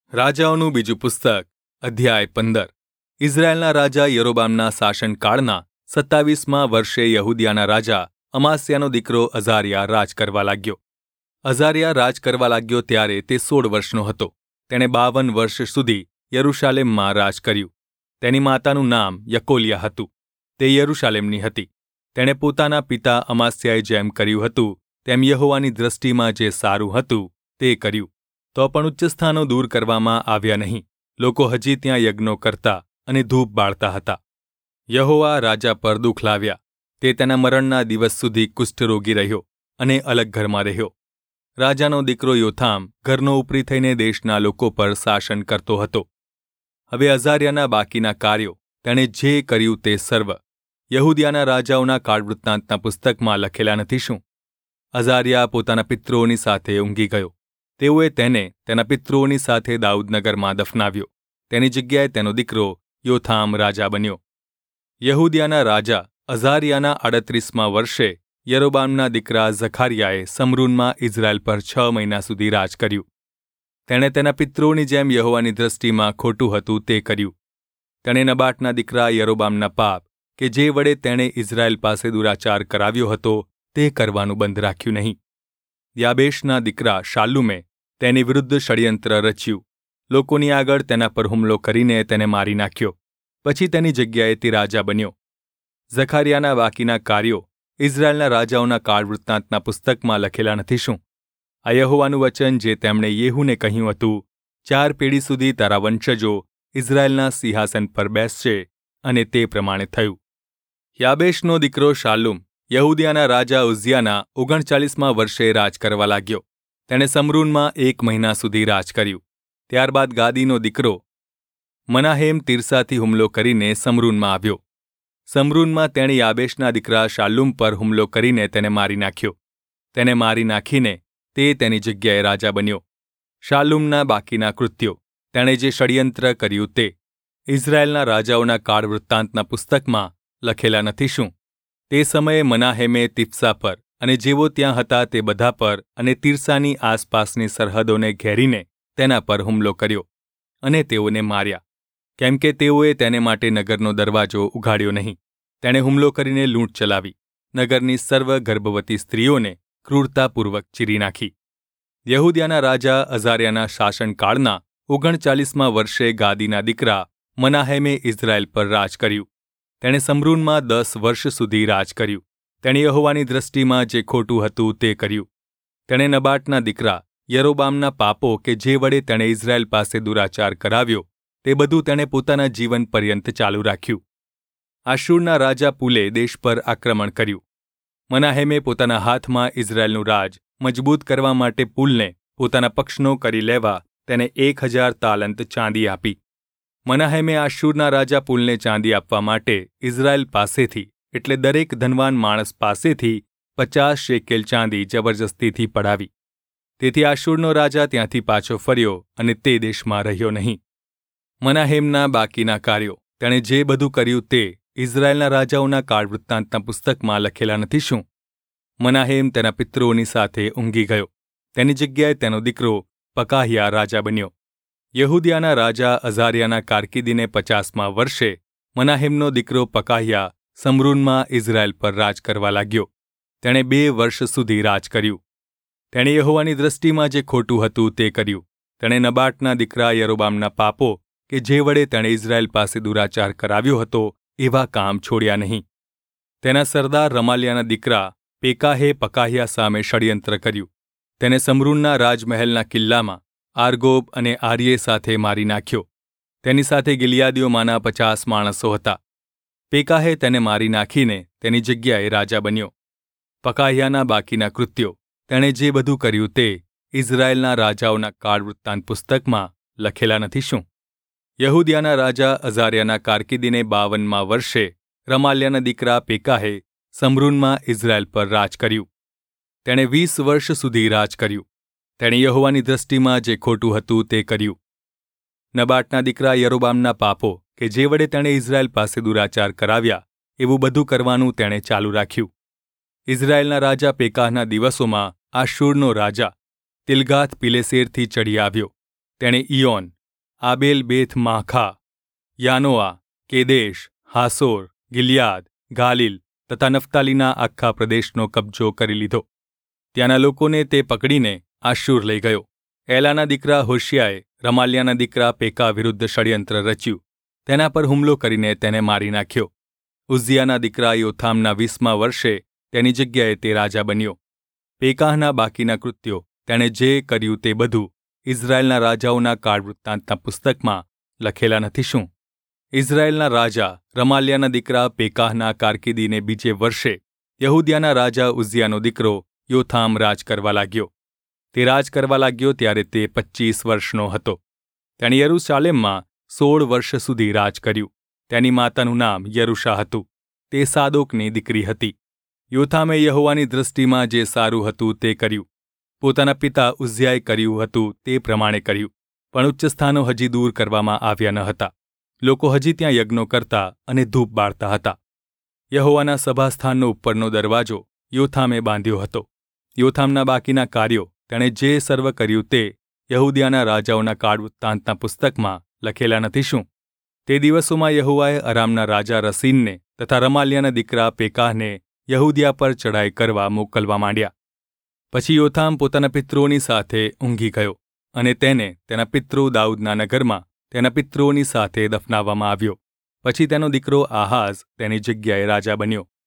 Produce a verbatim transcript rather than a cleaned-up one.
રાજાઓનું બીજું પુસ્તક અધ્યાય પંદર. ઇઝરાયેલના રાજા યરોબામના શાસનકાળના સત્તાવીસમાં વર્ષે યહૂદિયાના રાજા અમાસ્યાનો દીકરો અઝારિયા રાજ કરવા લાગ્યો. અઝારિયા રાજ કરવા લાગ્યો ત્યારે તે સોળ વર્ષનો હતો. તેણે બાવન વર્ષ સુધી યરૂશાલેમમાં રાજ કર્યું. તેની માતાનું નામ યકોલ્યા હતું. તે યરૂશાલેમની હતી. તેણે પોતાના પિતા અમાસ્યાએ જેમ કર્યું હતું તેમ યહોવાની દૃષ્ટિમાં જે સારું હતું તે કર્યું. તો પણ ઉચ્ચસ્થાનો દૂર કરવામાં આવ્યા નહીં. લોકો હજી ત્યાં યજ્ઞો કરતા અને ધૂપ બાળતા હતા. યહોવા રાજા પર દુઃખ લાવ્યા. તે તેના મરણના દિવસ સુધી કુષ્ઠરોગી રહ્યો અને અલગ ઘરમાં રહ્યો. રાજાનો દીકરો યોથામ ઘરનો ઉપરી થઈને દેશના લોકો પર શાસન કરતો હતો. હવે અઝારિયાના બાકીના કાર્યો તેણે જે કર્યું તે સર્વ યહૂદિયાના રાજાઓના કાળવૃત્તાંતના પુસ્તકમાં લખેલા નથી શું? અઝારિયા પોતાના પિતૃઓની સાથે ઊંઘી ગયો. તેઓએ તેને તેના પિતૃઓની સાથે દાઉદનગરમાં દફનાવ્યો. તેની જગ્યાએ તેનો દીકરો યોથામ રાજા બન્યો. યહૂદિયાના રાજા અઝારિયાના આડત્રીસમા વર્ષે યરોબામના દીકરા ઝખારિયાએ સમરૂનમાં ઇઝરાયેલ પર છ મહિના સુધી રાજ કર્યું. તેણે તેના પિતૃઓની જેમ યહોવાની દૃષ્ટિમાં ખોટું હતું તે કર્યું. તેણે નબાટના દીકરા યરોબામના પાપ કે જે વડે તેણે ઇઝરાયેલ પાસે દુરાચાર કરાવ્યો હતો તે કરવાનું બંધ રાખ્યું નહીં. યાબેશના દીકરા શાલ્લુમે તેની વિરુદ્ધ ષડયંત્ર રચ્યું. લોકોની આગળ તેના પર હુમલો કરીને તેને મારી નાખ્યો. પછી તેની જગ્યાએ તે રાજા બન્યો. ઝખારિયાના બાકીના કાર્યો ઇઝરાયેલના રાજાઓના કાળવૃત્તાંતના પુસ્તકમાં લખેલા નથી શું? આ યહોવાનું વચન જે તેમણે યેહૂને કહ્યું હતું, ચાર પેઢી સુધી તારા વંશજો ઇઝરાયેલના સિંહાસન પર બેસશે, અને તે પ્રમાણે થયું. યાબેશનો દીકરો શાલ્લુમ યહૂદિયાના રાજા ઉઝિયાના ઓગણચાલીસમા વર્ષે રાજ કરવા લાગ્યો. તેણે સમરૂનમાં એક મહિના સુધી રાજ કર્યું. ત્યારબાદ ગાદીનો દીકરો મનાહેમ તિર્સાથી હુમલો કરીને સમરૂનમાં આવ્યો. સમરૂનમાં તેણે યાબેશના દીકરા શાલ્લુમ પર હુમલો કરીને તેને મારી નાખ્યો. તેને મારી નાખીને તે તેની જગ્યાએ રાજા બન્યો. શાલ્લુમના બાકીના કૃત્યો તેણે જે ષડયંત્ર કર્યું તે ઇઝરાયેલના રાજાઓના કાળવૃત્તાંતના પુસ્તકમાં લખેલા નથી શું? તે સમયે મનાહેમે તિફ્સા પર અને જેઓ ત્યાં હતા તે બધા પર અને તિર્સાની આસપાસની સરહદોને ઘેરીને તેના પર હુમલો કર્યો અને તેઓને માર્યા, કેમ કે તેઓએ તેને માટે નગરનો દરવાજો ઉઘાડ્યો નહીં. તેણે હુમલો કરીને લૂંટ ચલાવી. નગરની સર્વ ગર્ભવતી સ્ત્રીઓને ક્રૂરતાપૂર્વક ચીરી નાખી. યહૂદિયાના રાજા અઝારિયાના શાસનકાળના ઓગણચાલીસમા વર્ષે ગાદીના દીકરા મનાહેમે ઇઝરાયેલ પર રાજ કર્યું. તેણે સમરૂનમાં દસ વર્ષ સુધી રાજ કર્યું. તેણે યહોવાની દૃષ્ટિમાં જે ખોટું હતું તે કર્યું. તેણે નબાટના દીકરા યરોબામના પાપો કે જે વડે તેણે ઇઝરાયેલ પાસે દુરાચાર કરાવ્યો તે બધું તેણે પોતાના જીવન પર્યંત ચાલુ રાખ્યું. આશુરના રાજા પુલે દેશ પર આક્રમણ કર્યું. મનાહેમે પોતાના હાથમાં ઇઝરાયેલનું રાજ મજબૂત કરવા માટે પુલને પોતાના પક્ષનો કરી લેવા તેને એક હજાર તાલંત ચાંદી આપી. મનાહેમે આશુરના રાજા પુલને ચાંદી આપવા માટે ઇઝરાયેલ પાસેથી એટલે દરેક ધનવાન માણસ પાસેથી પચાસ શેકેલ ચાંદી જબરજસ્તીથી પડાવી. તેથી આશુરનો રાજા ત્યાંથી પાછો ફર્યો અને તે દેશમાં રહ્યો નહીં. મનાહેમના બાકીના કાર્યો તેણે જે બધું કર્યું તે ઇઝરાયેલના રાજાઓના કાળવૃત્તાંતના પુસ્તકમાં લખેલા નથી શું? મનાહેમ તેના પિતૃઓની સાથે ઊંઘી ગયો. તેની જગ્યાએ તેનો દીકરો પકાહિયા રાજા બન્યો. યહૂદિયાના રાજા અઝારિયાના કારકિર્દીને પચાસમા વર્ષે મનાહેમનો દીકરો પકાહિયા સમરૂનમાં ઇઝરાયેલ પર રાજ કરવા લાગ્યો. તેણે બે વર્ષ સુધી રાજ કર્યું. તેણે યહોવાની દૃષ્ટિમાં જે ખોટું હતું તે કર્યું. તેણે નબાટના દીકરા યરોબામના પાપો કે જે વડે તેણે ઇઝરાયેલ પાસે દુરાચાર કરાવ્યો હતો એવા કામ છોડ્યા નહીં. તેના સરદાર રમાલિયાના દીકરા પેકાહે પકાહિયા સામે ષડયંત્ર કર્યું. તેને સમરૂનના રાજમહેલના કિલ્લામાં આર્ગોબ અને આર્યે સાથે મારી નાખ્યો. તેની સાથે ગિલિયાદીઓમાંના પચાસ માણસો હતા. પેકાહે તેને મારી નાખીને તેની જગ્યાએ રાજા બન્યો. પકાહિયાના બાકીના કૃત્યો તેણે જે બધું કર્યું તે ઇઝરાયેલના રાજાઓના કાળવૃત્તાંત પુસ્તકમાં લખેલા નથી શું? યહૂદિયાના રાજા અઝારિયાના કારકિર્દીને બાવનમા વર્ષે રમાલ્યાના દીકરા પેકાહે સમરૂનમાં ઇઝરાયેલ પર રાજ કર્યું. તેણે વીસ વર્ષ સુધી રાજ કર્યું. તેણે યહોવાની દૃષ્ટિમાં જે ખોટું હતું તે કર્યું. નબાટના દીકરા યરોબામના પાપો કે જે વડે તેણે ઇઝરાયેલ પાસે દુરાચાર કરાવ્યા એવું બધું કરવાનું તેણે ચાલુ રાખ્યું. ઇઝરાયેલના રાજા પેકાહના દિવસોમાં આશુરનો રાજા તિલગાથ પિલેસેરથી ચડી આવ્યો. તેણે ઇયોન આબેલ બેથ માખા, યાનોઆ, કેદેશ, હાસોર, ગિલિયાદ, ગાલિલ તથા નફ્તાલીના આખા પ્રદેશનો કબજો કરી લીધો. ત્યાંના લોકોને તે પકડીને આશુર લઈ ગયો. એલાના દીકરા હોશિયાએ રમાલ્યાના દીકરા પેકા વિરુદ્ધ ષડયંત્ર રચ્યું. તેના પર હુમલો કરીને તેને મારી નાખ્યો. ઉઝિયાના દીકરા યોથામના વીસમા વર્ષે તેની જગ્યાએ તે રાજા બન્યો. પેકાહના બાકીના કૃત્યો, તેણે જે કર્યું તે બધું ઇઝરાયેલના રાજાઓના કાળવૃત્તાંતના પુસ્તકમાં લખેલા નથી શું? ઇઝરાયેલના રાજા રમાલ્યાના દીકરા પેકાહના કારકિર્દીને બીજે વર્ષે યહૂદિયાના રાજા ઉઝિયાનો દીકરો યોથામ રાજ કરવા લાગ્યો. તે રાજ કરવા લાગ્યો ત્યારે તે પચ્ચીસ વર્ષનો હતો. તેણે યરૂશાલેમમાં સોળ વર્ષ સુધી રાજ કર્યું. તેની માતાનું નામ યરુશા હતું. તે સાદોકની દીકરી હતી. યોથામે યહોવાની દૃષ્ટિમાં જે સારું હતું તે કર્યું. પોતાના પિતા ઉઝિયાએ કર્યું હતું તે પ્રમાણે કર્યું. પણ ઉચ્ચ સ્થાનો હજી દૂર કરવામાં આવ્યા ન હતા. લોકો હજી ત્યાં યજ્ઞો કરતા અને ધૂપ બાળતા હતા. યહોવાના સભાસ્થાનનો ઉપરનો દરવાજો યોથામે બાંધ્યો હતો. યોથામના બાકીના કાર્યો, તેણે જે સર્વ કર્યું તે યહૂદિયાના રાજાઓના કાળવૃત્તાંતના પુસ્તકમાં લખેલા નથી શું? તે દિવસોમાં યહોવાએ અરામના રાજા રસીનને તથા રમાલ્યાના દીકરા પેકાહને યહૂદિયા પર ચડાઈ કરવા મોકલવા માંડ્યા. પછી યોથામ પોતાના પિતૃઓની સાથે ઊંઘી ગયો અને તેને તેના પિતૃ દાઉદના નગરમાં તેના પિતૃઓની સાથે દફનાવવામાં આવ્યો. પછી તેનો દીકરો આહાઝ તેની જગ્યાએ રાજા બન્યો.